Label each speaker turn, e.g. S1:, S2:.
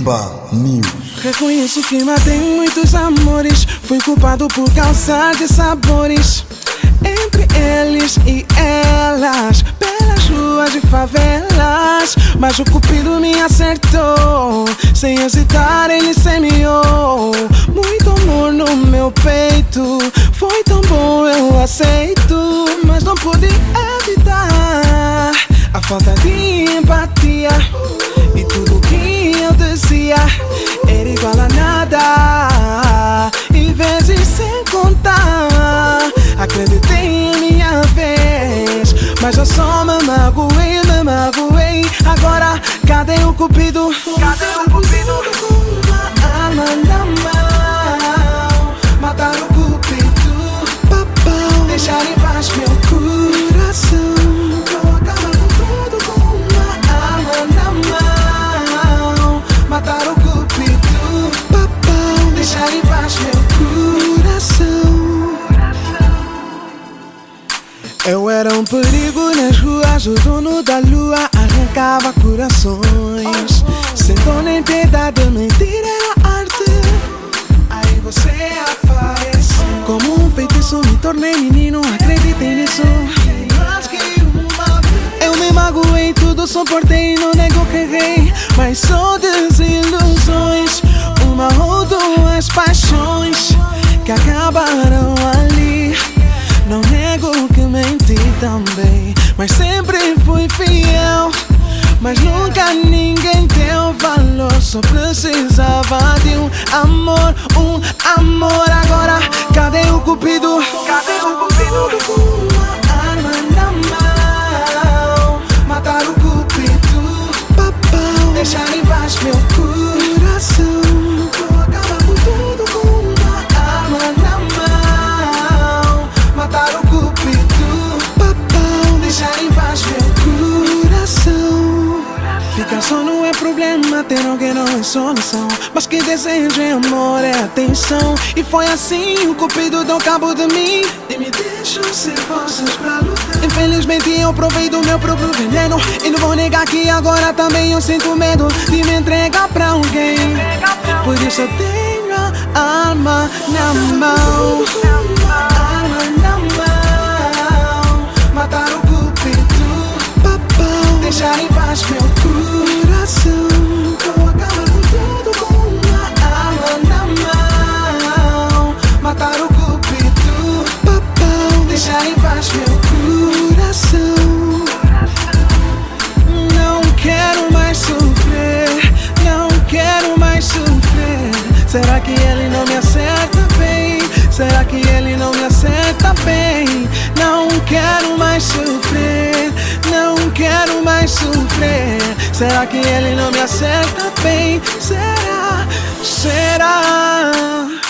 S1: Urban News.
S2: Reconheço que matei muitos amores, fui culpado por causar dissabores entre eles e elas, pelas ruas de favelas. Mas o cupido me acertou, sem hesitar ele semeou muito amor no meu peito. Foi tão bom, eu aceito, mas não pude evitar a falta de empatia. E tudo que eu dizia era igual a nada, e vezes sem contar. Acreditei em minha vez, mas eu só me magoei, me magoei. Agora, cadê o cupido? Cadê o cupido? Com uma arma na mão, matar o cupido, papão, deixar em paz meu coração. Vou acabar com tudo com uma arma na mão, matar o cupido, papão, deixar em paz meu coração. Eu era um perigo nas ruas, o dono da lua arrancava corações. Sem dó nem piedade, mentira era arte. Aí você apareceu. Como um feitiço me tornei menino, acreditei nisso. Eu me magoei, tudo suportei, não nego que errei. Mas só desilusões, uma ou duas paixões que acabaram ali. Não nego que menti também, mas sempre fui fiel. Mas nunca ninguém deu valor, só precisava de um amor, Agora, cadê o cupido? Cadê o cupido? Com uma arma na mão, matar o cupido, papão, deixar em paz meu coração. Vou acabar com tudo com uma arma na mão, matar o cupido, papão, deixar em paz meu coração. Ficar só não é problema, ter alguém não é solução. Mas que desejo é amor, é atenção. E foi assim, o cupido deu cabo de mim e me deixou sem forças pra lutar. Infelizmente eu provei do meu próprio veneno, e não vou negar que agora também eu sinto medo de me entregar pra alguém. Por isso eu tenho a arma na mão, matar o cupido, papão, deixar em paz meu coração. Vou acabar com tudo com uma arma na mão, matar o cupido, papão, deixar em paz meu coração. Não quero mais sofrer, não quero mais sofrer. Será que ele não me acerta bem? Será que ele não me acerta bem? Não quero mais sofrer, não quero mais sofrer. Será que ele não me acerta bem? Será?